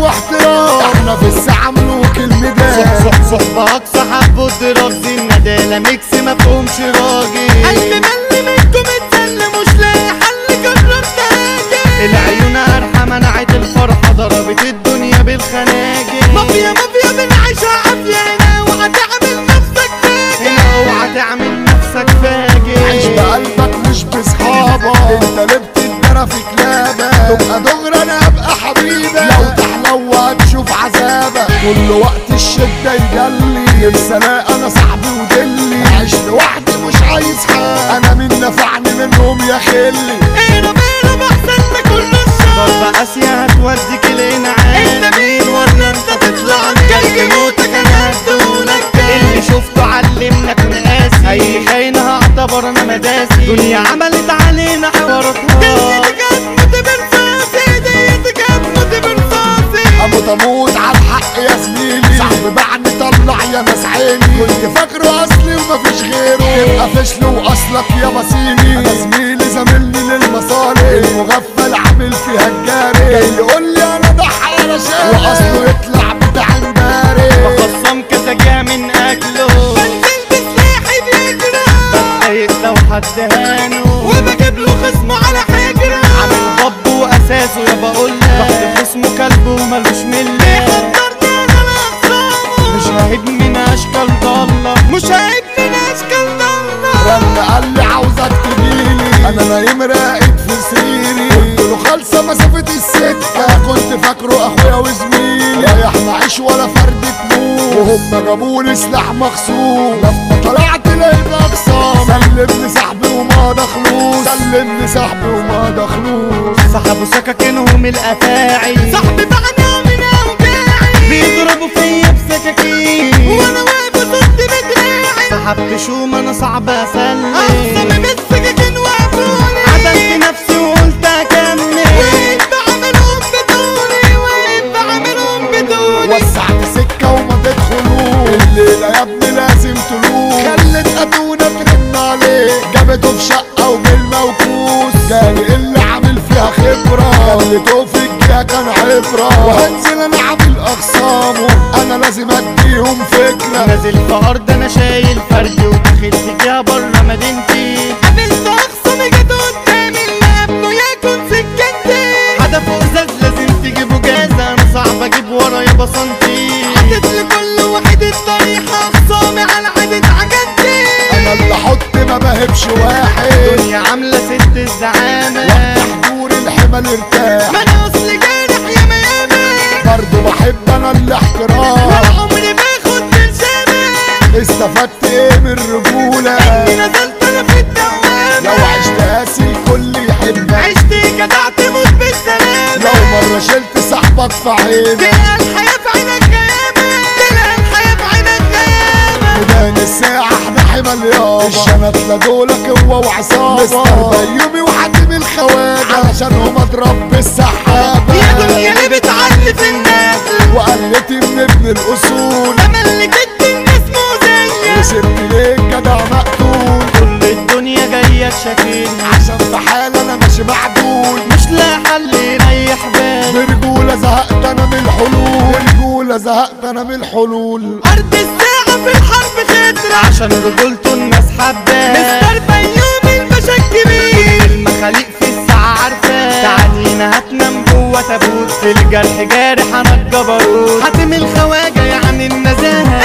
واحترام، احنا في الساعة ملوك الميدان. صحبك صحاب والضراب زي الندالة ميكس مفهومش راجل. قلبي ملي منكم اتسلى مش لاقي حل جربت اجي. العيون قرحة منعت الفرحة ضربت الدنيا بالخناجر. مافيا مافيا بنعيشها عافية هنا وهتعمل نفسك فاجر. هنا اوعى تعمل نفسك فاجر. عيش بقلبك مش بصحابك، انت ليه بتتجرى في كلابك؟ تبقى دغري انا ابقى حبيبك، لو تحلو هتشوف عذابك. كل وقت الشدة يجلي، نفسي الاقي انا صاحبي ودلي. عيش لوحدي مش عايز حد، انا مين نفعني منهم يا خلي. اهرب اهرب احسن ما كل الشر. ضربة قاسية هتوديك الانعام. انت مين ولا انت تطلع جاي موتك انا هدولك. اللي شفته علمنا كنا قاسي، اي خاين هعتبر انا مداسي. دنيا عملت علينا حواراتها. ديتك هتموت برصاصي، ديتك هتموت برصاصي. اموت اموت على الحق يا زميلي، صاحبي بعد طلع يا ناس عيني. كنت فاكره اصلي ومفيش غيره، تبقى فشل واصلك يا بصيني. انا زميلي زميلني للمصالح، المغفل عامل فيها الجاري. جاي يقول لي انا ضحى على شارع، واصله يطلع بتاع امبارح. بخصم كسجة من اكله، بنزل بسلاحي بيجرى. بتضايق لو حد هانه، وبجيب له خصمه على حجره. عامل ضب واساسه يا بقولك. ضغط خصمه كلب وملوش مله. بيقدرني انا لاخصامه، مش ههد من اشكال ضالة، مش هيك من اشكال ضلة. رن قال لي عاوزك تجيلي، انا نايم راقد في سريري. قلت له خالصه مسافه السكه، كنت فاكره اخويا وزميلي. رايح معيش ولا فردة موت، وهم جابولي سلاح مخصوم. لما طلعت لقيت اقسام، سلمني صاحبي وما دخلوش، سلمني صاحبي وما دخلوش. سحبوا سكاكينهم الافاعي. صاحبي بعنا من اوجاعي، بيضربوا فيا بسكاكين، وانا واقف صد بدراعي. سحبت شوم انا صعب اسلم. اخصمي بالسكاكين وقفوني، عدلت نفسي وقلت اكمل. وقف بعملهم بدوني، وقف بعملهم بدوني. وسعت سكة وما تدخلوش، الليلة يا ابني لازم تلوش. خلت ادونا ترن عليه، جابته في شقة وبالموكوس. جالي اللي عامل فيها خبرة، خليته في الجهة كان عبرة. وهنزل انا عامل اخصامه، انا لازم اديهم فكرة. نازل في ارض انا شايل فردي، ودخلت فيها بره مدينتي. قابلت اخصمي جت قدامي، اللي قبله يكون سكنتي. هدفه ازاز لازم تجيبه جازة، انا صعب اجيب ورايا بصنتي. حطيت لكل واحد الطريحة، اخصامي على عدد عجنتي. انا اللي احط ما بهبش واحد، الدنيا عاملة ست الزعامة. وافتح دور الحمل ارتاح. ما انا اصلي جارح ياما ياما، برضه بحب انا الاحترام. ولا عمري باخد بالشامة. استفدت ايه من الرجولة؟ اني نزلت انا في الدوامة، لو عشت قاسي الكل يحبك. عشت جدع تموت بالسلامة. لو مرة شلت صاحبك في عينك، تلقى الحياة في عينك غيامة، تلقى الحياة في عينك غيامة. ميدان الساعة احنا حمل يابا، الشنطلة دولك هو وعصابة. مستر بيومي وحاتم الخواجة، علشانهم اضرب بالسحابة. يا دنيا اللي بتعلي في الناس، وقلتي من ابن الاصول. تملكت الناس مؤذية. وسبت ليه جدع مقتول، كل الدنيا جاية تشاكلني، عشان في حال انا ماشي معدول. مش لاقي حل يريح بالي. برجولة زهقت انا من الحلول، برجولة زهقت انا من الحلول. ارض الساعة في الحرب خضرة، عشان رجولته الناس حباه. مستر بيومي الباشا الكبير. المخاليق في الساعة عارفاه. تعالينا هتنام جوه تابوت، في الجرح جارح انا الجبروت. حاتم الخواجة يعني النزاهة.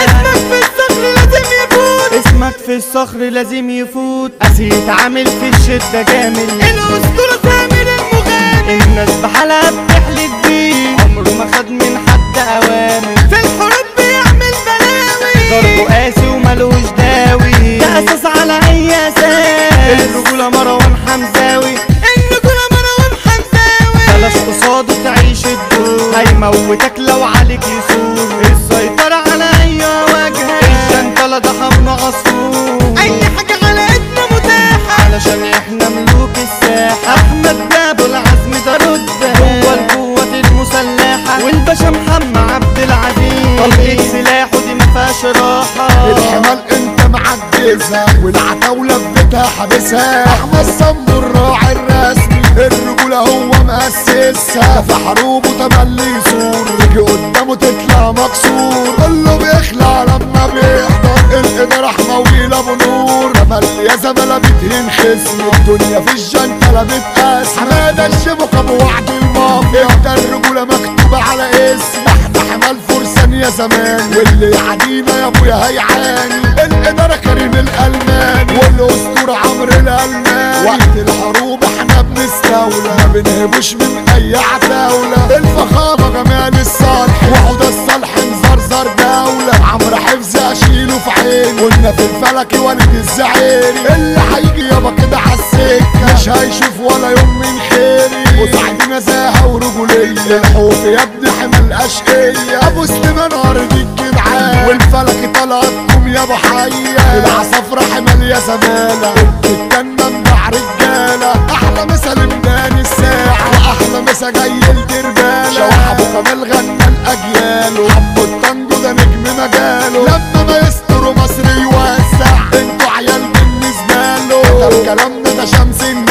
اسمك في الصخر لازم يفوت. أسيت عامل في الشدة جامل. الأسطورة سامر المغامر، الناس بحالها بتحلف بيه، عمره ما خد من حد أوامر. في الحروب بيعمل بلاوي، ضربه قاسي وملوش داوي. ده أساس على أي أساس، الرجولة مروان حمزاوي. الرجولة مروان حمزاوي. بلاش قصاده تعيش الدور، هيموتك لو عليك يسور. السيطرة على أي واجهة، الجنطلة ده حمل عصفور. أي حاجة على إيدنا متاحة، علشان احنا ملوك الساحة. أحمد بابو العزم ده رتبة، هو القوة المسلحة. والباشا محمد عبد العزيز، طلقة سلاحه دي مفيهاش راحة. الحمال انت معجزها، والعتاولة في بيتها حابسها. احمد صمد الراعي الرسمي، الرجولة هو مؤسسها. في حروبه تملي يسور، يجي الرجولة بتهين خصم، الدنيا في الجنتلة بتقاسم. حمادة الشبك ابو وعد المافيا، انت الرجولة مكتوبة على اسم. احنا حمال فرسان يا زمان، واللي يعدينا يا ابويا هيعاني. الادارة كريم الالماني، والاسطورة عمرو الالماني. وقت الحروب احنا بنستولى، ما بنهبوش من اي عتاولة. الفخامة جمال الصالح، وحدة الصالح مزرزر دولة. عمرو حفظ اشيله في عيني، قلنا في الفلك ولد الزعيري. اللي هيجي يابا كده عالسكة مش هيشوف ولا يوم من خيري. وسعد نزاهة ورجولية، الحوف يا ابني حمل اشقية. ابو سليمان ارض الجدعان، والفلك طلعتكم يا ابو حية. العصافرة حمل يا زمالة، التنة مدع رجالة. احلى مسا لمدان الساعة، واحلى مسا جاي الدربالة. شوح ابو كمال غنى الاجيال، حبوا الطنجو ده نجم مجاله. لما ما يستروا مصر يوسع، انتوا عيال بالنسبة له. ده كلامنا ده شمس